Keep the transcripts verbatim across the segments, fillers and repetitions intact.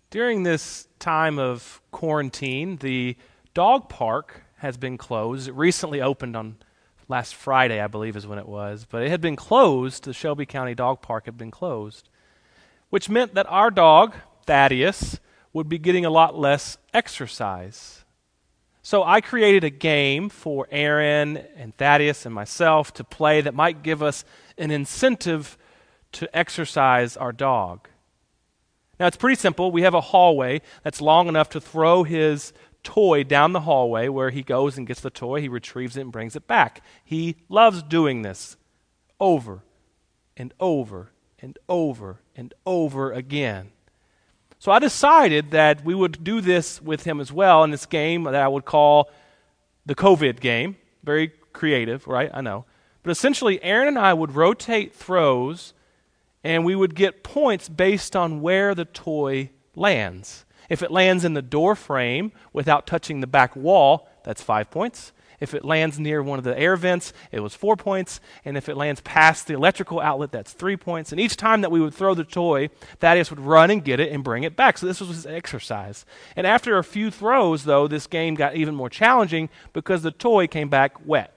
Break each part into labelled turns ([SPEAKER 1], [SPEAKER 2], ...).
[SPEAKER 1] During this time of quarantine, the dog park has been closed. It recently opened on last Friday, I believe is when it was, but it had been closed. The Shelby County Dog Park had been closed, which meant that our dog, Thaddeus, would be getting a lot less exercise. So I created a game for Aaron and Thaddeus and myself to play that might give us an incentive to exercise our dog. Now, it's pretty simple. We have a hallway that's long enough to throw his toy down the hallway where he goes and gets the toy. He retrieves it and brings it back. He loves doing this over and over and over and over again. So I decided that we would do this with him as well in this game that I would call the COVID game. Very creative, right? I know. But essentially, Aaron and I would rotate throws, and we would get points based on where the toy lands. If it lands in the door frame without touching the back wall, that's five points. If it lands near one of the air vents, it was four points. And if it lands past the electrical outlet, that's three points. And each time that we would throw the toy, Thaddeus would run and get it and bring it back. So this was his exercise. And after a few throws, though, this game got even more challenging because the toy came back wet.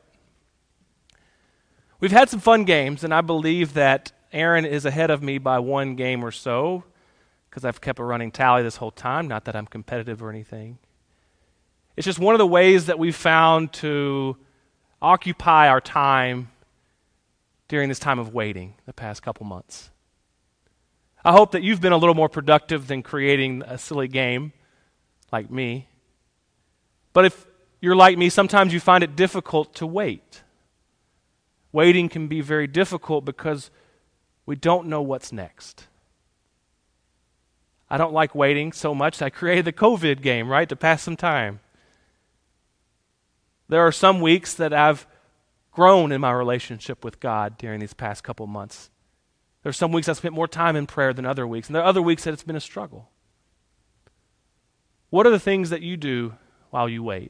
[SPEAKER 1] We've had some fun games, and I believe that Aaron is ahead of me by one game or so because I've kept a running tally this whole time, not that I'm competitive or anything. It's just one of the ways that we've found to occupy our time during this time of waiting the past couple months. I hope that you've been a little more productive than creating a silly game like me. But if you're like me, sometimes you find it difficult to wait. Waiting can be very difficult because we don't know what's next. I don't like waiting so much, I created the COVID game, right, to pass some time. There are some weeks that I've grown in my relationship with God during these past couple months. There are some weeks I spent more time in prayer than other weeks, and there are other weeks that it's been a struggle. What are the things that you do while you wait?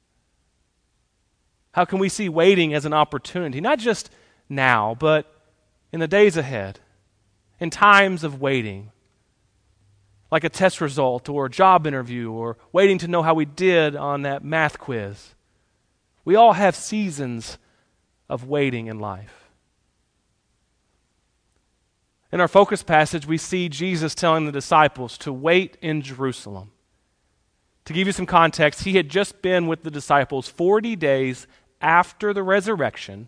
[SPEAKER 1] How can we see waiting as an opportunity, not just now, but in the days ahead, in times of waiting, like a test result or a job interview or waiting to know how we did on that math quiz? We all have seasons of waiting in life. In our focus passage, we see Jesus telling the disciples to wait in Jerusalem. To give you some context, he had just been with the disciples forty days after the resurrection,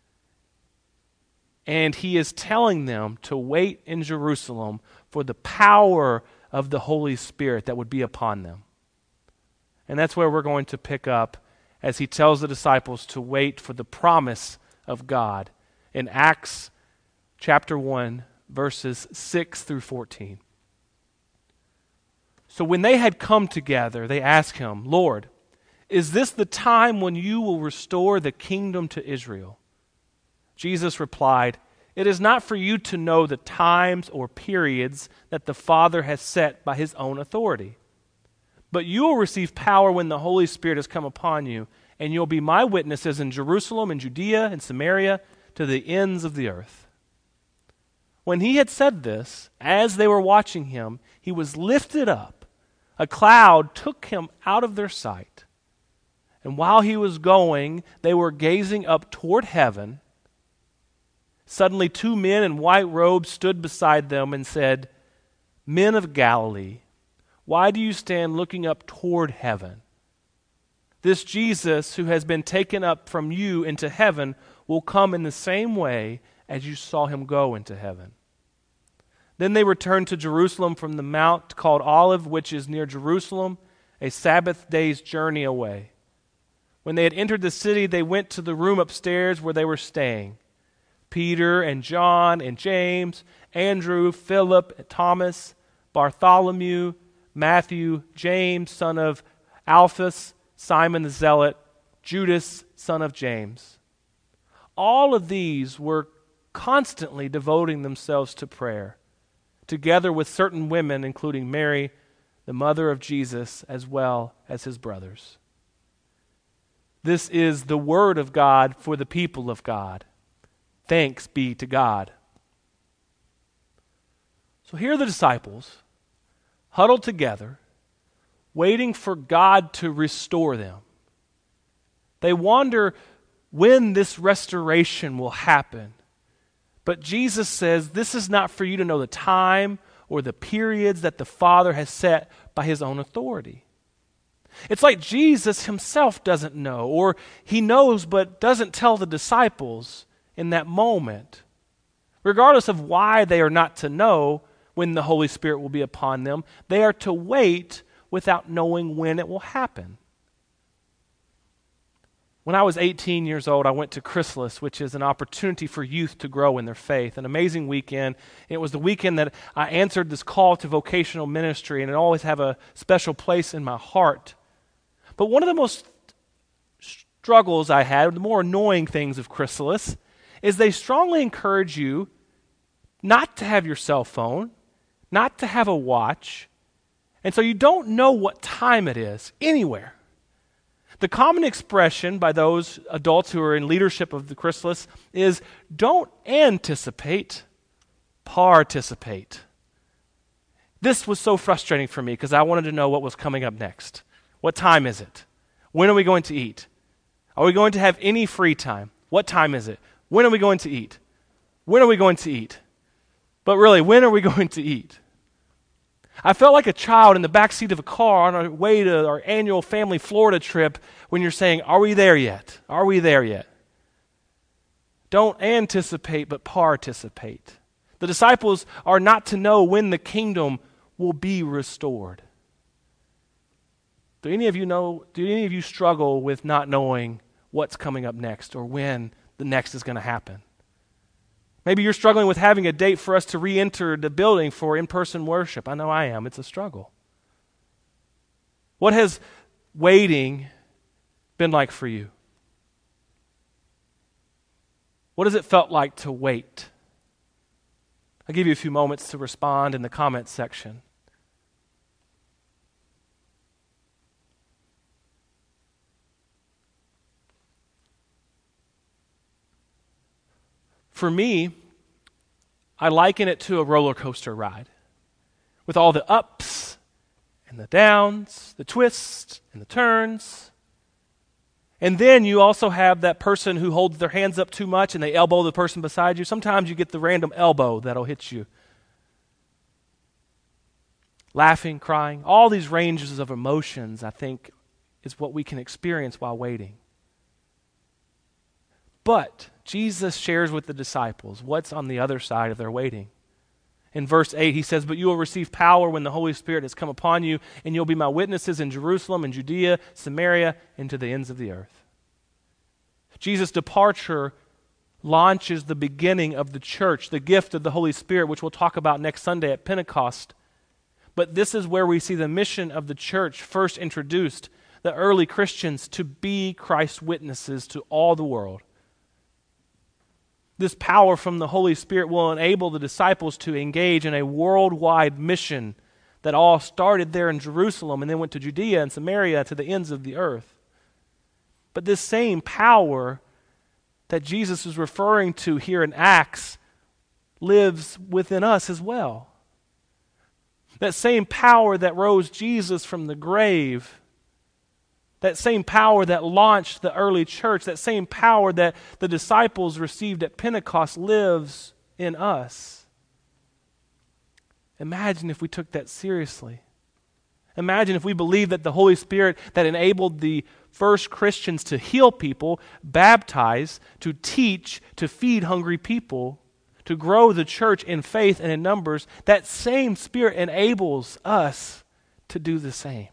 [SPEAKER 1] and he is telling them to wait in Jerusalem for the power of the Holy Spirit that would be upon them. And that's where we're going to pick up as he tells the disciples to wait for the promise of God in Acts chapter one, verses six through fourteen. So when they had come together, they asked him, "Lord, is this the time when you will restore the kingdom to Israel?" Jesus replied, "It is not for you to know the times or periods that the Father has set by his own authority. But you will receive power when the Holy Spirit has come upon you, and you'll be my witnesses in Jerusalem and Judea and Samaria to the ends of the earth." When he had said this, as they were watching him, he was lifted up. A cloud took him out of their sight. And while he was going, they were gazing up toward heaven. Suddenly two men in white robes stood beside them and said, "Men of Galilee, why do you stand looking up toward heaven? This Jesus who has been taken up from you into heaven will come in the same way as you saw him go into heaven." Then they returned to Jerusalem from the mount called Olive, which is near Jerusalem, a Sabbath day's journey away. When they had entered the city, they went to the room upstairs where they were staying. Peter and John and James, Andrew, Philip, Thomas, Bartholomew, Matthew, James, son of Alphaeus, Simon the Zealot, Judas, son of James. All of these were constantly devoting themselves to prayer, together with certain women, including Mary, the mother of Jesus, as well as his brothers. This is the word of God for the people of God. Thanks be to God. So here are the disciples, huddled together, waiting for God to restore them. They wonder when this restoration will happen. But Jesus says this is not for you to know the time or the periods that the Father has set by his own authority. It's like Jesus himself doesn't know, or he knows but doesn't tell the disciples in that moment. Regardless of why they are not to know when the Holy Spirit will be upon them, they are to wait without knowing when it will happen. When I was eighteen years old, I went to Chrysalis, which is an opportunity for youth to grow in their faith. An amazing weekend. It was the weekend that I answered this call to vocational ministry, and it always have a special place in my heart. But one of the most struggles I had, the more annoying things of Chrysalis, is they strongly encourage you not to have your cell phone, not to have a watch, and so you don't know what time it is anywhere. The common expression by those adults who are in leadership of the Chrysalis is, don't anticipate, participate. This was so frustrating for me because I wanted to know what was coming up next. What time is it? When are we going to eat? Are we going to have any free time? What time is it? When are we going to eat? When are we going to eat? But really, when are we going to eat? I felt like a child in the backseat of a car on our way to our annual family Florida trip when you're saying, are we there yet? Are we there yet? Don't anticipate, but participate. The disciples are not to know when the kingdom will be restored. Do any of you know, do any of you struggle with not knowing what's coming up next or when the next is going to happen? Maybe you're struggling with having a date for us to re-enter the building for in-person worship. I know I am. It's a struggle. What has waiting been like for you? What has it felt like to wait? I'll give you a few moments to respond in the comments section. For me, I liken it to a roller coaster ride with all the ups and the downs, the twists and the turns. And then you also have that person who holds their hands up too much and they elbow the person beside you. Sometimes you get the random elbow that'll hit you. Laughing, crying, all these ranges of emotions, I think, is what we can experience while waiting. But Jesus shares with the disciples what's on the other side of their waiting. In verse eight, he says, but you will receive power when the Holy Spirit has come upon you, and you'll be my witnesses in Jerusalem and Judea, Samaria, and to the ends of the earth. Jesus' departure launches the beginning of the church, the gift of the Holy Spirit, which we'll talk about next Sunday at Pentecost. But this is where we see the mission of the church first introduced, the early Christians to be Christ's witnesses to all the world. This power from the Holy Spirit will enable the disciples to engage in a worldwide mission that all started there in Jerusalem and then went to Judea and Samaria to the ends of the earth. But this same power that Jesus is referring to here in Acts lives within us as well. That same power that rose Jesus from the grave, that same power that launched the early church, that same power that the disciples received at Pentecost lives in us. Imagine if we took that seriously. Imagine if we believed that the Holy Spirit that enabled the first Christians to heal people, baptize, to teach, to feed hungry people, to grow the church in faith and in numbers, that same Spirit enables us to do the same.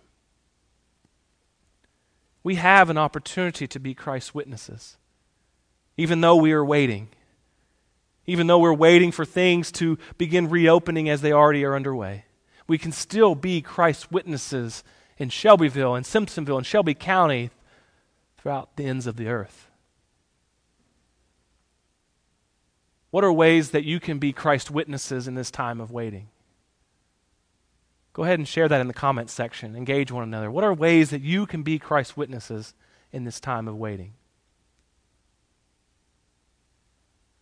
[SPEAKER 1] We have an opportunity to be Christ's witnesses, even though we are waiting, even though we're waiting for things to begin reopening as they already are underway. We can still be Christ's witnesses in Shelbyville and Simpsonville and Shelby County throughout the ends of the earth. What are ways that you can be Christ's witnesses in this time of waiting? Go ahead and share that in the comments section. Engage one another. What are ways that you can be Christ's witnesses in this time of waiting?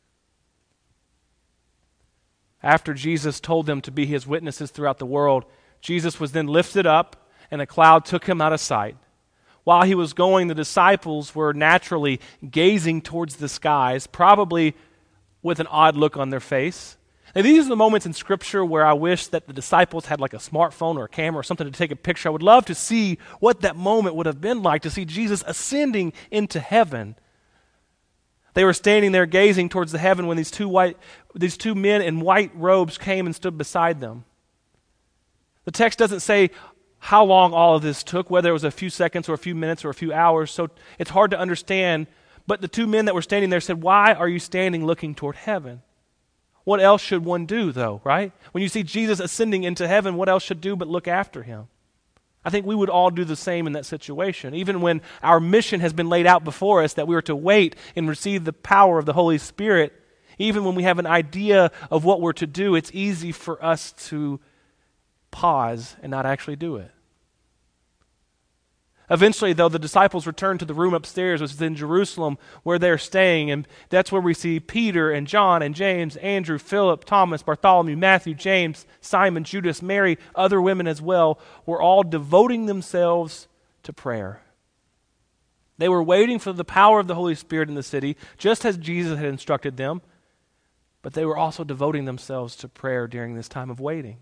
[SPEAKER 1] After Jesus told them to be his witnesses throughout the world, Jesus was then lifted up, and a cloud took him out of sight. While he was going, the disciples were naturally gazing towards the skies, probably with an odd look on their face. And these are the moments in Scripture where I wish that the disciples had like a smartphone or a camera or something to take a picture. I would love to see what that moment would have been like, to see Jesus ascending into heaven. They were standing there gazing towards the heaven when these two white, these two men in white robes came and stood beside them. The text doesn't say how long all of this took, whether it was a few seconds or a few minutes or a few hours, so it's hard to understand. But the two men that were standing there said, "Why are you standing looking toward heaven?" What else should one do, though, right? When you see Jesus ascending into heaven, what else should do but look after him? I think we would all do the same in that situation. Even when our mission has been laid out before us, that we are to wait and receive the power of the Holy Spirit, even when we have an idea of what we're to do, it's easy for us to pause and not actually do it. Eventually, though, the disciples returned to the room upstairs, which is in Jerusalem, where they're staying, and that's where we see Peter and John and James, Andrew, Philip, Thomas, Bartholomew, Matthew, James, Simon, Judas, Mary, other women as well, were all devoting themselves to prayer. They were waiting for the power of the Holy Spirit in the city, just as Jesus had instructed them, but they were also devoting themselves to prayer during this time of waiting.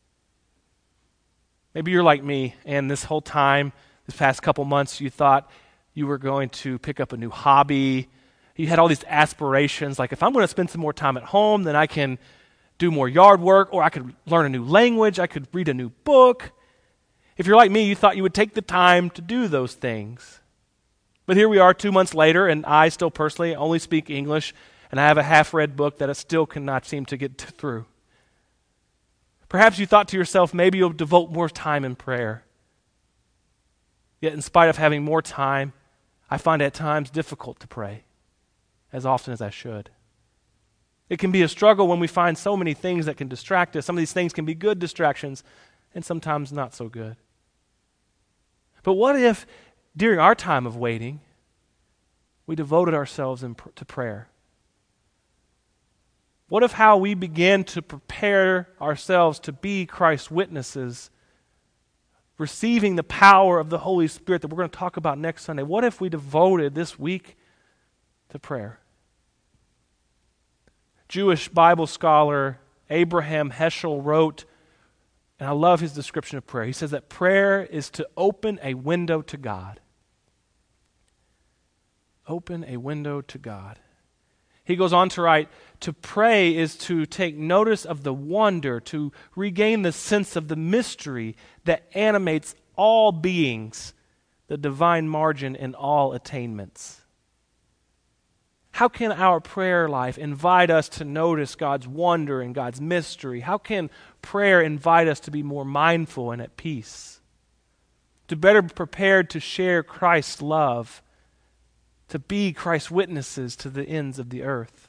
[SPEAKER 1] Maybe you're like me, and this whole time, this past couple months, you thought you were going to pick up a new hobby. You had all these aspirations, like if I'm going to spend some more time at home, then I can do more yard work, or I could learn a new language, I could read a new book. If you're like me, you thought you would take the time to do those things. But here we are two months later, and I still personally only speak English, and I have a half-read book that I still cannot seem to get t- through. Perhaps you thought to yourself, maybe you'll devote more time in prayer. Yet in spite of having more time, I find it at times difficult to pray as often as I should. It can be a struggle when we find so many things that can distract us. Some of these things can be good distractions and sometimes not so good. But what if during our time of waiting, we devoted ourselves in pr- to prayer? What if how we begin to prepare ourselves to be Christ's witnesses, receiving the power of the Holy Spirit that we're going to talk about next Sunday, what if we devoted this week to prayer? Jewish Bible scholar Abraham Heschel wrote, and I love his description of prayer. He says that prayer is to open a window to God. Open a window to God. He goes on to write, to pray is to take notice of the wonder, to regain the sense of the mystery that animates all beings, the divine margin in all attainments. How can our prayer life invite us to notice God's wonder and God's mystery? How can prayer invite us to be more mindful and at peace? To better be prepared to share Christ's love, to be Christ's witnesses to the ends of the earth?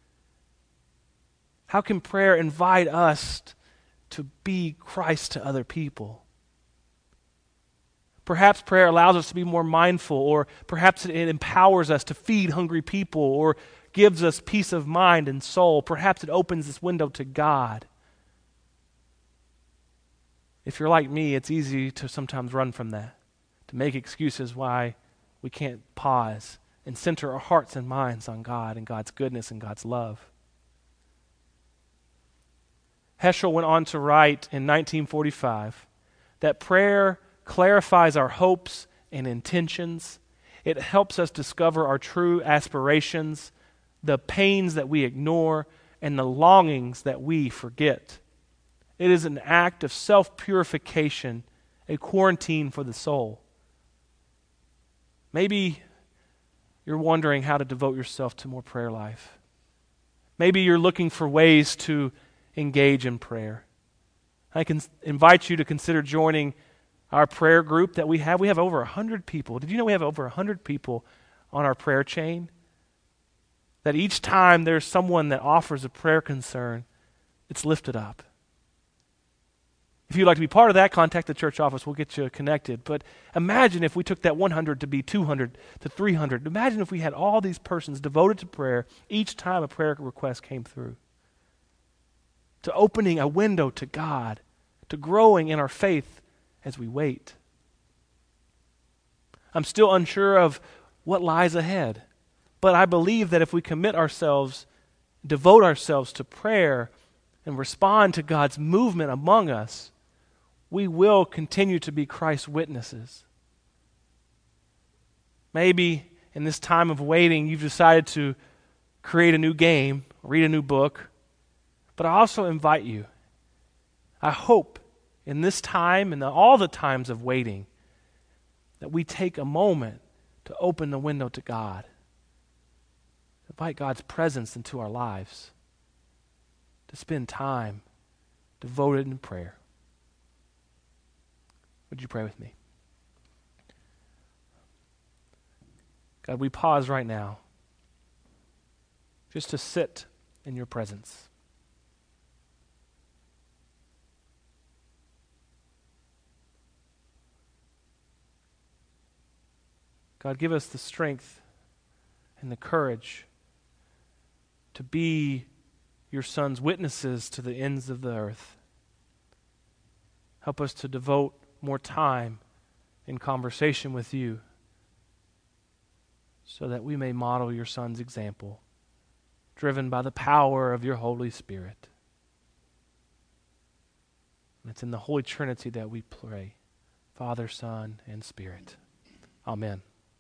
[SPEAKER 1] How can prayer invite us to be Christ to other people? Perhaps prayer allows us to be more mindful, or perhaps it empowers us to feed hungry people, or gives us peace of mind and soul. Perhaps it opens this window to God. If you're like me, it's easy to sometimes run from that, to make excuses why we can't pause and center our hearts and minds on God and God's goodness and God's love. Heschel went on to write in nineteen forty-five that prayer clarifies our hopes and intentions. It helps us discover our true aspirations, the pains that we ignore, and the longings that we forget. It is an act of self-purification, a quarantine for the soul. Maybe you're wondering how to devote yourself to more prayer life. Maybe you're looking for ways to engage in prayer. I can invite you to consider joining our prayer group that we have. We have over one hundred people. Did you know we have over one hundred people on our prayer chain? That each time there's someone that offers a prayer concern, it's lifted up. If you'd like to be part of that, contact the church office. We'll get you connected. But imagine if we took that one hundred to be two hundred to three hundred. Imagine if we had all these persons devoted to prayer each time a prayer request came through. To opening a window to God, to growing in our faith as we wait. I'm still unsure of what lies ahead, but I believe that if we commit ourselves, devote ourselves to prayer, and respond to God's movement among us, we will continue to be Christ's witnesses. Maybe in this time of waiting, you've decided to create a new game, read a new book, but I also invite you, I hope in this time and all the times of waiting, that we take a moment to open the window to God, invite God's presence into our lives, to spend time devoted in prayer. Would you pray with me? God, we pause right now just to sit in your presence. God, give us the strength and the courage to be your Son's witnesses to the ends of the earth. Help us to devote more time in conversation with you so that we may model your Son's example, driven by the power of your Holy Spirit. And it's in the Holy Trinity that we pray, Father, Son, and Spirit. Amen.